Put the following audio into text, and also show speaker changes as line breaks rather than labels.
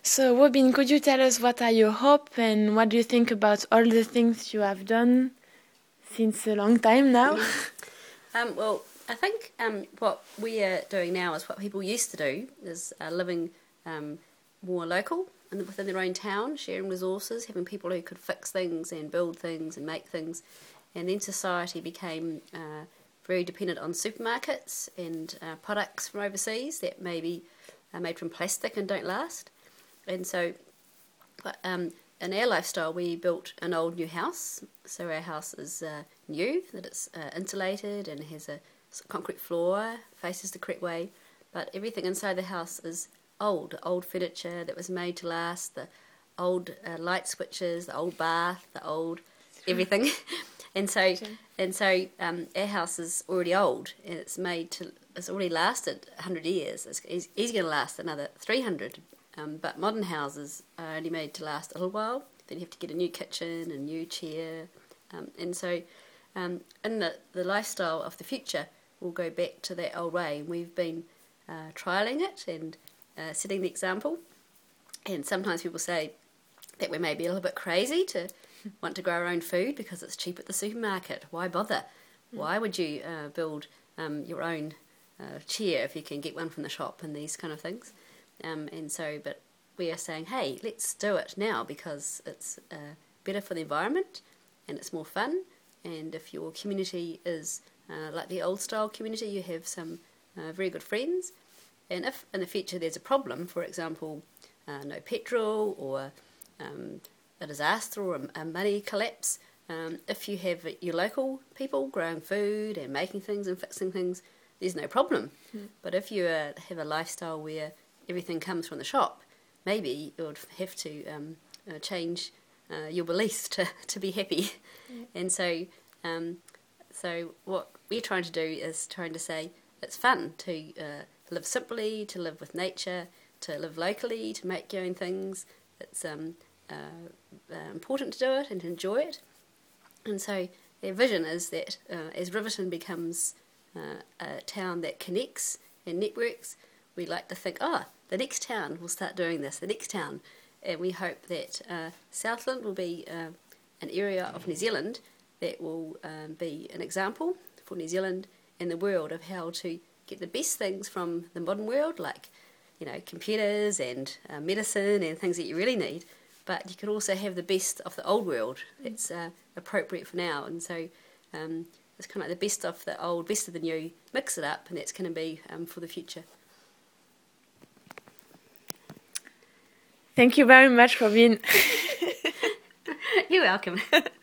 So, Robin, could you tell us what are your hopes and what do you think about all the things you have done since a long time now?
Well, I think what we are doing now is what people used to do, is living more local and within their own town, sharing resources, having people who could fix things and build things and make things. And then society became very dependent on supermarkets and products from overseas that maybe are made from plastic and don't last. And so in our lifestyle, we built an old new house. So our house is new, that it's insulated and has a concrete floor, faces the correct way. But everything inside the house is old furniture that was made to last, the old light switches, the old bath, the old everything. and so our house is already old, and it's already lasted 100 years. It's easy going to last another 300. But modern houses are only made to last a little while. Then you have to get a new kitchen, a new chair. And so in the lifestyle of the future, we'll go back to that old way. We've been trialling it and setting the example. And sometimes people say that we may be a little bit crazy to want to grow our own food because it's cheap at the supermarket. Why bother? Why would you build your own chair if you can get one from the shop and these kind of things? But we are saying, hey, let's do it now because it's better for the environment and it's more fun. And if your community is like the old style community, you have some very good friends. And if in the future there's a problem, for example, no petrol or a disaster or a money collapse, if you have your local people growing food and making things and fixing things, there's no problem. But if you have a lifestyle where everything comes from the shop, maybe you would have to change your beliefs to be happy. And so what we're trying to do is trying to say it's fun to live simply, to live with nature, to live locally, to make your own things. It's important to do it and to enjoy it. And so their vision is that as Riverton becomes a town that connects and networks, we like to think, the next town will start doing this, the next town. And we hope that Southland will be an area of New Zealand that will be an example for New Zealand and the world of how to get the best things from the modern world, like computers and medicine and things that you really need. But you can also have the best of the old world that's appropriate for now. And so it's kind of like the best of the old, best of the new, mix it up, and that's going to be for the future.
Thank you very much, Robin.
You're welcome.